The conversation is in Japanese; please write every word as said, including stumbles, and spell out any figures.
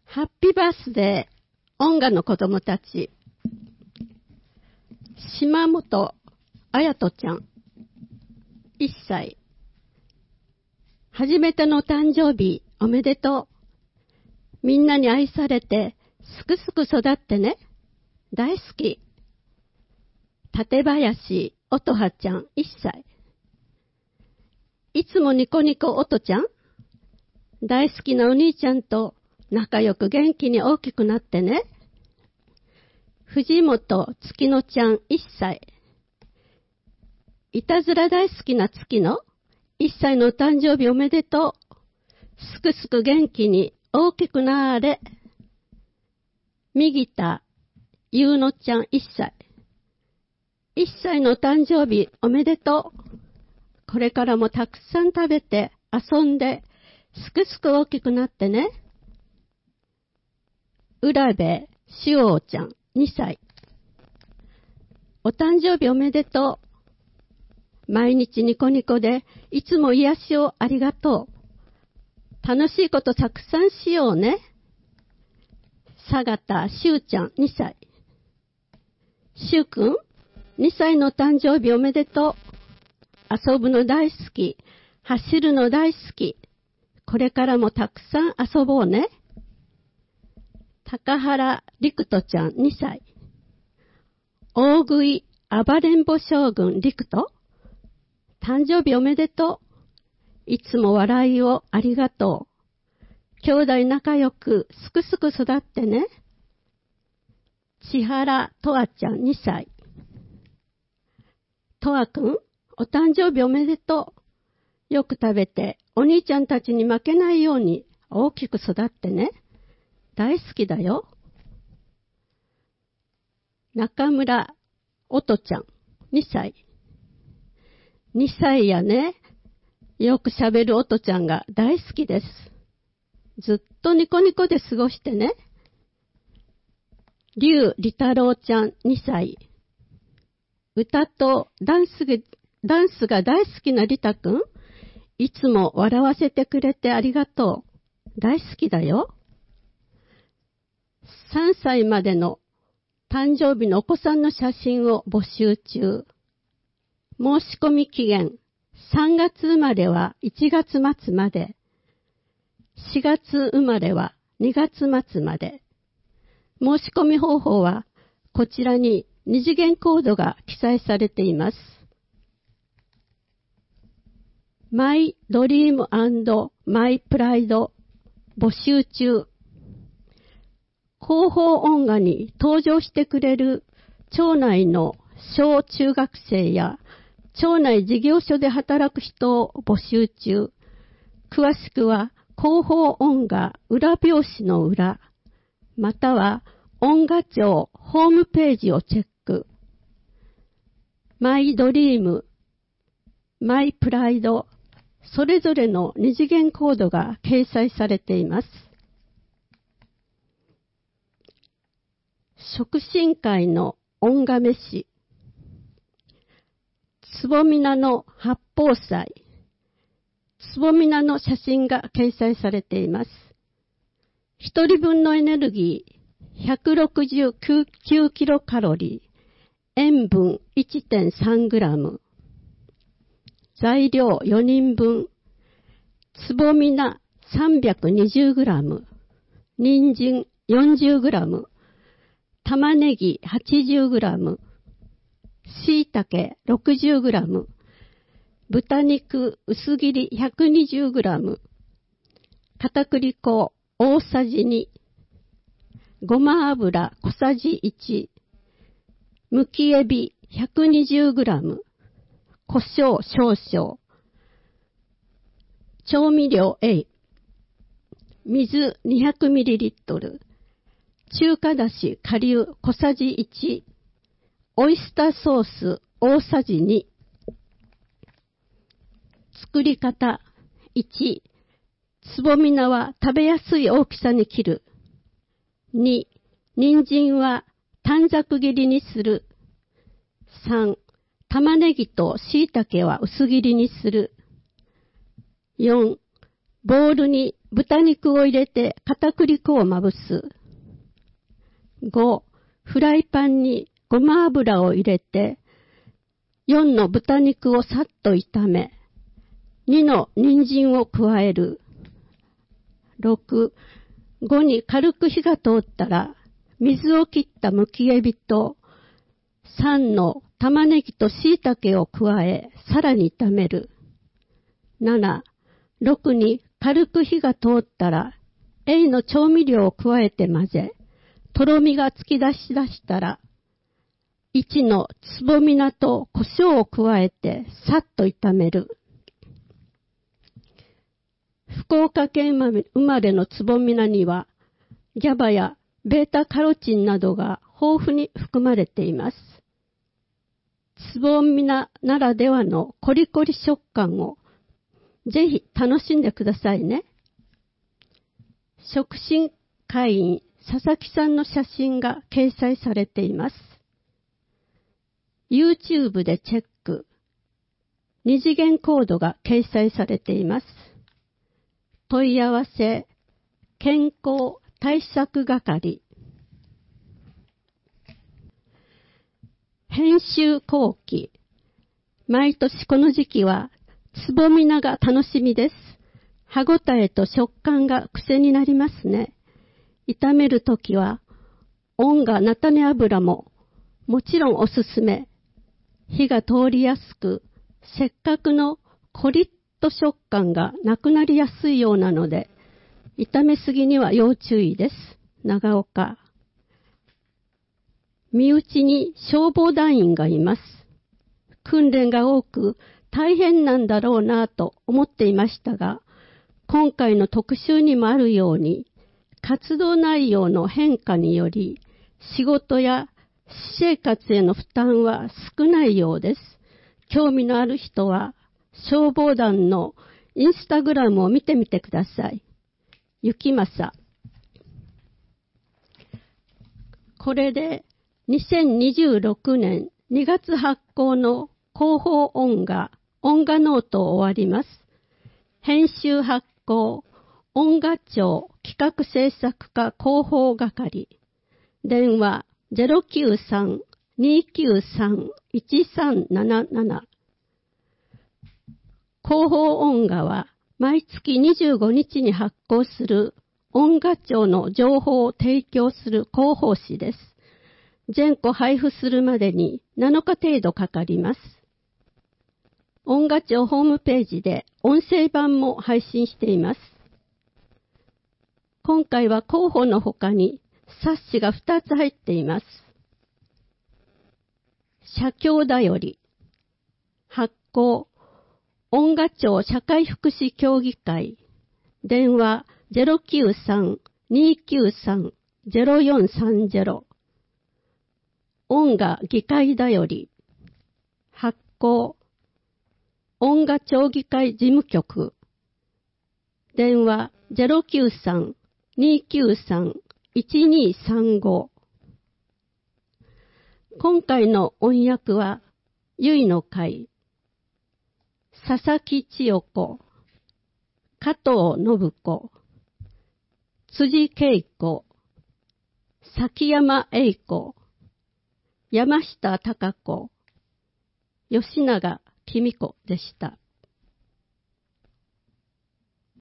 ハッピーバースデー、音楽の子供たち。島本彩斗ちゃん、いっさい。初めての誕生日、おめでとう。みんなに愛されて、すくすく育ってね。大好き。館林音葉ちゃん、いっさい。いつもニコニコ音ちゃん。大好きなお兄ちゃんと仲良く元気に大きくなってね。藤本月乃ちゃん、いっさい。いたずら大好きな月乃、いっさいのお誕生日おめでとう。すくすく元気に大きくなーれ。右田ゆうのちゃん、いっさい。いっさいのお誕生日おめでとう。これからもたくさん食べて遊んですくすく大きくなってね。浦部しおうちゃん、にさい。お誕生日おめでとう。毎日ニコニコでいつも癒しをありがとう。楽しいことたくさんしようね。佐賀しゅうちゃん、にさい。しゅうくん、にさいの誕生日おめでとう。遊ぶの大好き。走るの大好き。これからもたくさん遊ぼうね。高原陸斗ちゃん、にさい。大食い暴れん坊将軍陸斗。誕生日おめでとう。いつも笑いをありがとう。兄弟仲良くすくすく育ってね。千原とわちゃん、にさい。とわくん、お誕生日おめでとう。よく食べてお兄ちゃんたちに負けないように大きく育ってね。大好きだよ。中村音ちゃん、にさい。にさいやね。よく喋る音ちゃんが大好きです。ずっとニコニコで過ごしてね。龍理太郎ちゃん、にさい。歌とダンスが、ダンスが大好きなリタくん。いつも笑わせてくれてありがとう。大好きだよ。さんさいまでの誕生日のお子さんの写真を募集中。申し込み期限さんがつ生まれはいちがつ末まで。しがつ生まれはにがつ末まで。申し込み方法はこちらに二次元コードが記載されています。マイドリーム&マイプライド募集中。広報音楽に登場してくれる町内の小中学生や町内事業所で働く人を募集中。詳しくは広報音楽裏表紙の裏、または音楽庁ホームページをチェック。マイドリーム、マイプライド、それぞれの二次元コードが掲載されています。促進会の音楽飯。つぼみなの八宝菜。つぼみなの写真が掲載されています。一人分のエネルギー ひゃくろくじゅうきゅうキロカロリー、塩分 いってんさんグラム。材料よにんぶん。つぼみな さんびゃくにじゅうグラム。人参 よんじゅうグラム。玉ねぎ はちじゅうグラム。しいたけ ろくじゅうグラム。豚肉薄切り ひゃくにじゅうグラム。片栗粉大さじに。ごま油小さじいち。むきエビ ひゃくにじゅうグラム。胡椒少々。調味料 A。水 にひゃくミリリットル。中華だし顆粒小さじいち。オイスターソース大さじに。作り方いち。つぼみ菜は食べやすい大きさに切る。に。人参は短冊切りにする。さん。玉ねぎと椎茸は薄切りにする。よん。ボウルに豚肉を入れて片栗粉をまぶす。ご、フライパンにごま油を入れて、よんの豚肉をさっと炒め、にの人参を加える。ろく、ごに軽く火が通ったら、水を切ったむきエビと、さんの玉ねぎと椎茸を加え、さらに炒める。なな、ろくに軽く火が通ったら、エイの調味料を加えて混ぜ、とろみが突き出し出したら、いちのつぼみ菜と胡椒を加えてさっと炒める。福岡県生まれのつぼみ菜には、ギャバやベータカロチンなどが豊富に含まれています。つぼみ菜ならではのコリコリ食感をぜひ楽しんでくださいね。食品会員佐々木さんの写真が掲載されています。YouTube でチェック。二次元コードが掲載されています。問い合わせ、健康対策係。編集後期。毎年この時期は、つぼみ菜が楽しみです。歯ごたえと食感が癖になりますね。炒めるときは、温が菜種油ももちろんおすすめ。火が通りやすく、せっかくのコリッと食感がなくなりやすいようなので、炒めすぎには要注意です。長岡。身内に消防団員がいます。訓練が多く大変なんだろうなぁと思っていましたが、今回の特集にもあるように、活動内容の変化により、仕事や私生活への負担は少ないようです。興味のある人は、消防団のインスタグラムを見てみてください。ゆきまさ。これでにせんにじゅうろくねんにがつ発行の広報音画、音画ノートを終わります。編集発行、音画庁企画制作課広報係。電話 ゼロきゅうさん にきゅうさん いちさんなななな。広報音画は毎月にじゅうごにちに発行する音画庁の情報を提供する広報誌です。全個配布するまでになのか程度かかります。音画庁ホームページで音声版も配信しています。今回は広報の他に冊子がふたつ入っています。社協だより。発行。音画庁社会福祉協議会。電話 ゼロきゅうさん にきゅうさん ゼロよんさんゼロ。音画議会だより。発行。音画町議会事務局。電話 ゼロきゅうさん にきゅうさん いちにさんご。今回の音訳は、ゆいの会、佐々木千代子、加藤信子、辻恵子、崎山栄子、山下貴子、吉永公子でした。